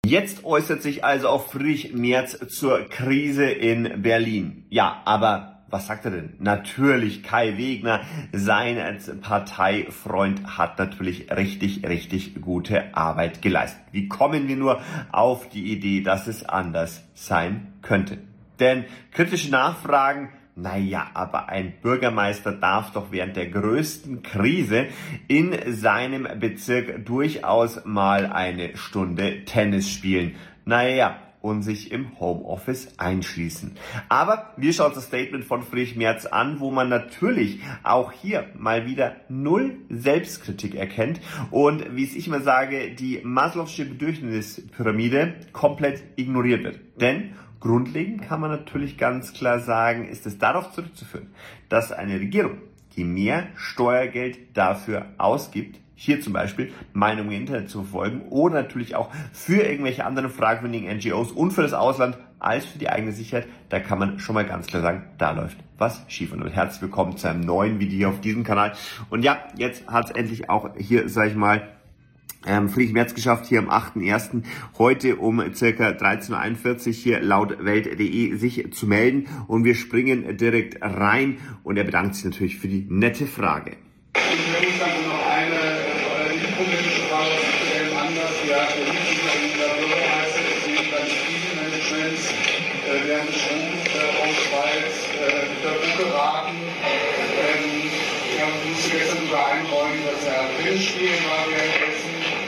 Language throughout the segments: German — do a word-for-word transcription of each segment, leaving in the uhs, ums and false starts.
Jetzt äußert sich also auch Friedrich Merz zur Krise in Berlin. Ja, aber was sagt er denn? Natürlich Kai Wegner, sein Parteifreund, hat natürlich richtig, richtig gute Arbeit geleistet. Wie kommen wir nur auf die Idee, dass es anders sein könnte? Denn kritische Nachfragen, naja, aber ein Bürgermeister darf doch während der größten Krise in seinem Bezirk durchaus mal eine Stunde Tennis spielen. Naja, und sich im Homeoffice einschließen. Aber wir schauen uns das Statement von Friedrich Merz an, wo man natürlich auch hier mal wieder null Selbstkritik erkennt und, wie es ich immer sage, die Maslow'sche Bedürfnispyramide komplett ignoriert wird. Denn grundlegend kann man natürlich ganz klar sagen, ist es darauf zurückzuführen, dass eine Regierung, die mehr Steuergeld dafür ausgibt, hier zum Beispiel Meinungen im Internet zu verfolgen oder natürlich auch für irgendwelche anderen fragwürdigen N G Os und für das Ausland als für die eigene Sicherheit, da kann man schon mal ganz klar sagen, da läuft was schief. Und herzlich willkommen zu einem neuen Video hier auf diesem Kanal. Und ja, jetzt hat es endlich auch hier, sage ich mal, Ähm, Friedrich Merz geschafft, hier am achten ersten heute um circa dreizehn Uhr einundvierzig hier laut Welt punkt de sich zu melden und wir springen direkt rein und er bedankt sich natürlich für die nette Frage. Ich möchte dann noch eine äh, politische Frage stellen, anders, ja, der Bürgermeister ist wegen seines Krisenmanagements äh, während des Stromausfalls äh, unter Druck geraten. Ähm, er musste gestern sogar einräumen, dass er Tennis spielen war währenddessen.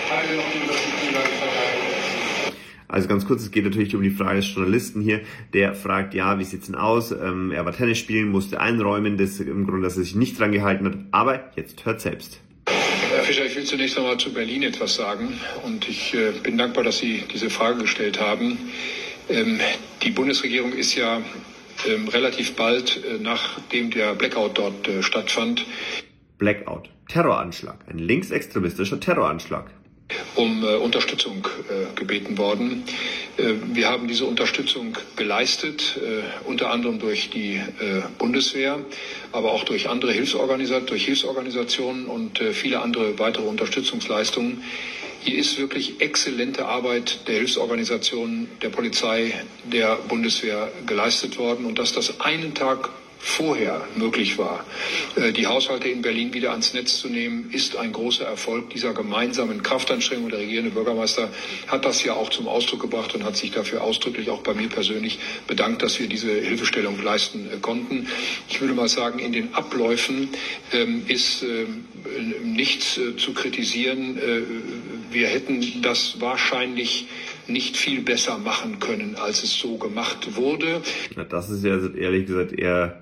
Also ganz kurz, es geht natürlich um die Frage des Journalisten hier, der fragt, ja, wie sieht's denn aus? Ähm, er war Tennis spielen, musste einräumen, das im Grunde, dass er sich nicht dran gehalten hat, aber jetzt hört selbst. Herr Fischer, ich will zunächst einmal zu Berlin etwas sagen und ich äh, bin dankbar, dass Sie diese Frage gestellt haben. Ähm, die Bundesregierung ist ja ähm, relativ bald, äh, nachdem der Blackout dort äh, stattfand. Blackout, Terroranschlag, ein linksextremistischer Terroranschlag. um äh, Unterstützung äh, gebeten worden. Äh, wir haben diese Unterstützung geleistet, äh, unter anderem durch die äh, Bundeswehr, aber auch durch andere Hilfsorganisat- durch Hilfsorganisationen und äh, viele andere weitere Unterstützungsleistungen. Hier ist wirklich exzellente Arbeit der Hilfsorganisationen, der Polizei, der Bundeswehr geleistet worden und dass das einen Tag vorher möglich war, die Haushalte in Berlin wieder ans Netz zu nehmen, ist ein großer Erfolg dieser gemeinsamen Kraftanstrengung. Der regierende Bürgermeister hat das ja auch zum Ausdruck gebracht und hat sich dafür ausdrücklich auch bei mir persönlich bedankt, dass wir diese Hilfestellung leisten konnten. Ich würde mal sagen, in den Abläufen ähm, ist ähm, nichts äh, zu kritisieren. Äh, wir hätten das wahrscheinlich nicht viel besser machen können, als es so gemacht wurde. Na, das ist ja ehrlich gesagt eher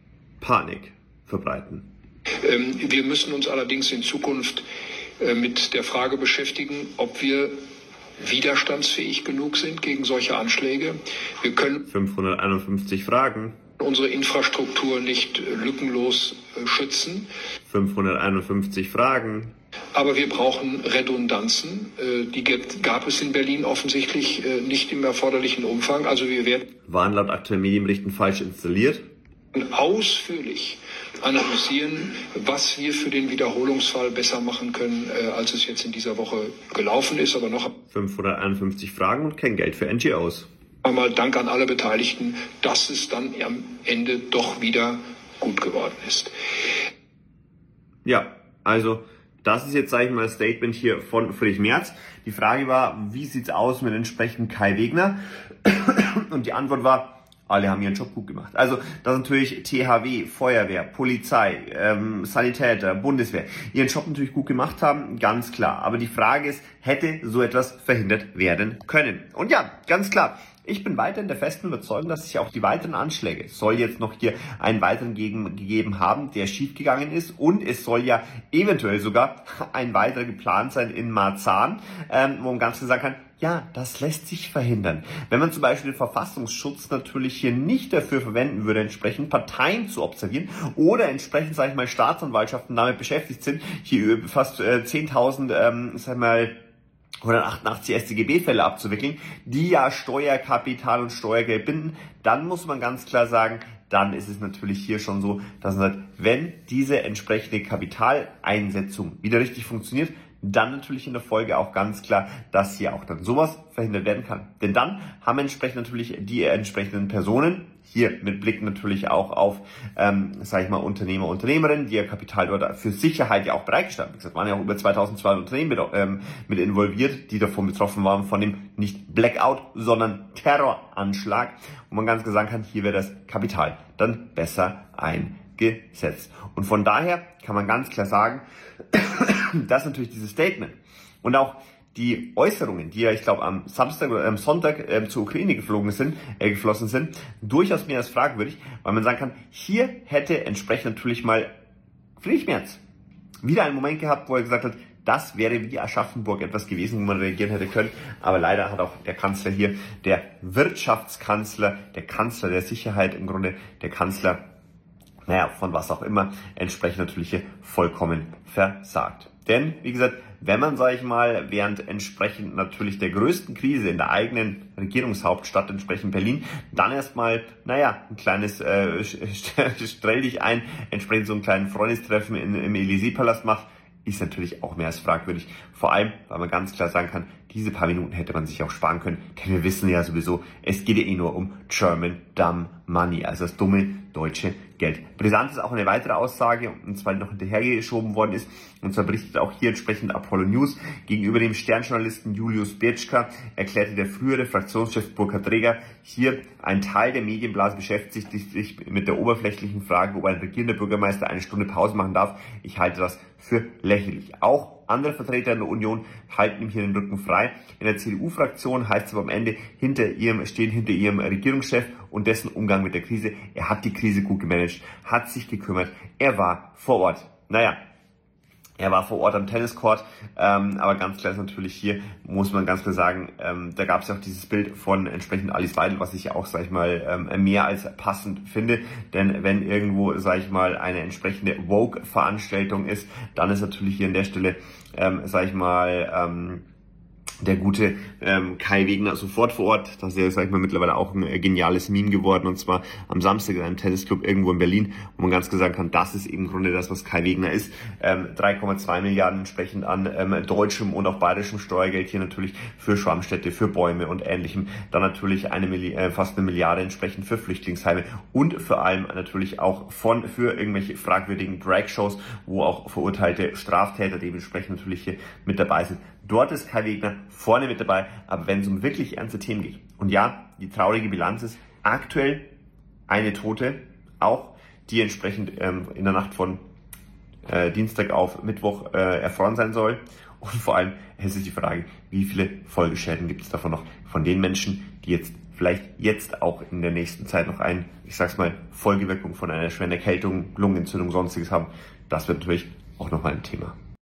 Panik verbreiten. Ähm, wir müssen uns allerdings in Zukunft äh, mit der Frage beschäftigen, ob wir widerstandsfähig genug sind gegen solche Anschläge. Wir können fünfhunderteinundfünfzig Fragen. Unsere Infrastruktur nicht äh, lückenlos äh, schützen. fünfhunderteinundfünfzig Fragen. Aber wir brauchen Redundanzen. Äh, die gab es in Berlin offensichtlich äh, nicht im erforderlichen Umfang. Also wir werden waren laut aktuellen Medienberichten falsch installiert. Ausführlich analysieren, was wir für den Wiederholungsfall besser machen können, äh, als es jetzt in dieser Woche gelaufen ist. Aber noch fünfhunderteinundfünfzig Fragen und kein Geld für N G Os. Einmal Dank an alle Beteiligten, dass es dann am Ende doch wieder gut geworden ist. Ja, also das ist jetzt, sage ich mal, das Statement hier von Friedrich Merz. Die Frage war, wie sieht's aus mit entsprechend Kai Wegner? Und die Antwort war, alle haben ihren Job gut gemacht. Also, dass natürlich T H W, Feuerwehr, Polizei, ähm, Sanitäter, Bundeswehr ihren Job natürlich gut gemacht haben, ganz klar. Aber die Frage ist, hätte so etwas verhindert werden können? Und ja, ganz klar. Ich bin weiterhin der festen Überzeugung, dass sich auch die weiteren Anschläge, es soll jetzt noch hier einen weiteren gegen, gegeben haben, der schiefgegangen ist und es soll ja eventuell sogar ein weiterer geplant sein in Marzahn, ähm, wo man ganz klar sagen kann, ja, das lässt sich verhindern. Wenn man zum Beispiel den Verfassungsschutz natürlich hier nicht dafür verwenden würde, entsprechend Parteien zu observieren oder entsprechend, sage ich mal, Staatsanwaltschaften damit beschäftigt sind, hier fast äh, zehntausend, ähm, sag ich mal, hundertachtundachtzig S t G B-Fälle abzuwickeln, die ja Steuerkapital und Steuergeld binden, dann muss man ganz klar sagen, dann ist es natürlich hier schon so, dass man sagt, wenn diese entsprechende Kapitaleinsetzung wieder richtig funktioniert, dann natürlich in der Folge auch ganz klar, dass hier auch dann sowas verhindert werden kann. Denn dann haben entsprechend natürlich die entsprechenden Personen, hier mit Blick natürlich auch auf, ähm, sage ich mal, Unternehmer, Unternehmerinnen, die ihr Kapital dort für Sicherheit ja auch bereitgestellt haben. Wie gesagt, waren ja auch über zweitausendzweihundert Unternehmen mit, ähm, mit involviert, die davon betroffen waren, von dem nicht Blackout, sondern Terroranschlag. Und man ganz klar sagen kann, hier wäre das Kapital dann besser eingesetzt. Und von daher kann man ganz klar sagen, dass natürlich dieses Statement und auch die Äußerungen, die ja, ich glaube, am Samstag oder am Sonntag ähm, zur Ukraine geflogen sind, äh, geflossen sind, durchaus mehr als fragwürdig, weil man sagen kann, hier hätte entsprechend natürlich mal Friedrich Merz wieder einen Moment gehabt, wo er gesagt hat, das wäre wie Aschaffenburg etwas gewesen, wo man reagieren hätte können. Aber leider hat auch der Kanzler hier, der Wirtschaftskanzler, der Kanzler der Sicherheit im Grunde, der Kanzler, naja, von was auch immer, entsprechend natürlich hier vollkommen versagt. Denn, wie gesagt, wenn man, sage ich mal, während entsprechend natürlich der größten Krise in der eigenen Regierungshauptstadt, entsprechend Berlin, dann erstmal, naja, ein kleines äh, Strell dich ein, entsprechend so einen kleinen Freundestreffen in, im Élysée-Palast macht, ist natürlich auch mehr als fragwürdig. Vor allem, weil man ganz klar sagen kann, diese paar Minuten hätte man sich auch sparen können, denn wir wissen ja sowieso, es geht ja eh nur um German Dumb Money, also das dumme deutsche Geld. Brisant ist auch eine weitere Aussage, und zwar noch hinterhergeschoben worden ist, und zwar berichtet auch hier entsprechend Apollo News, gegenüber dem Sternjournalisten Julius Birczka erklärte der frühere Fraktionschef Burkhard Reger, hier ein Teil der Medienblase beschäftigt sich mit der oberflächlichen Frage, ob ein regierender Bürgermeister eine Stunde Pause machen darf. Ich halte das für lächerlich. Auch andere Vertreter in der Union halten ihm hier den Rücken frei. In der C D U-Fraktion heißt es aber am Ende, hinter ihrem, stehen hinter ihrem Regierungschef und dessen Umgang mit der Krise. Er hat die Krise gut gemanagt, hat sich gekümmert, er war vor Ort. Naja, er war vor Ort am Tenniscourt, ähm, aber ganz klar ist natürlich hier, muss man ganz klar sagen, ähm, da gab es ja auch dieses Bild von entsprechend Alice Weidel, was ich ja auch, sag ich mal, ähm, mehr als passend finde, denn wenn irgendwo, sag ich mal, eine entsprechende Woke-Veranstaltung ist, dann ist natürlich hier an der Stelle, ähm, sag ich mal, ähm, der gute ähm, Kai Wegner sofort vor Ort. Das ist ja, sag ich mal, mittlerweile auch ein äh, geniales Meme geworden, und zwar am Samstag in einem Tennisclub irgendwo in Berlin, wo man ganz klar sagen kann, das ist eben im Grunde das, was Kai Wegner ist. Ähm, drei Komma zwei Milliarden entsprechend an ähm, deutschem und auch bayerischem Steuergeld hier natürlich für Schwammstädte, für Bäume und Ähnlichem. Dann natürlich eine Milli- äh, fast eine Milliarde entsprechend für Flüchtlingsheime und vor allem natürlich auch von für irgendwelche fragwürdigen Drag-Shows, wo auch verurteilte Straftäter dementsprechend natürlich hier mit dabei sind. Dort ist Kai Wegner vorne mit dabei, aber wenn es um wirklich ernste Themen geht, und ja, die traurige Bilanz ist aktuell eine Tote, auch die entsprechend ähm, in der Nacht von äh, Dienstag auf Mittwoch äh, erfroren sein soll, und vor allem es ist die Frage, wie viele Folgeschäden gibt es davon noch von den Menschen, die jetzt vielleicht jetzt auch in der nächsten Zeit noch ein, ich sag's mal, Folgewirkung von einer schweren Erkältung, Lungenentzündung, sonstiges haben. Das wird natürlich auch nochmal ein Thema.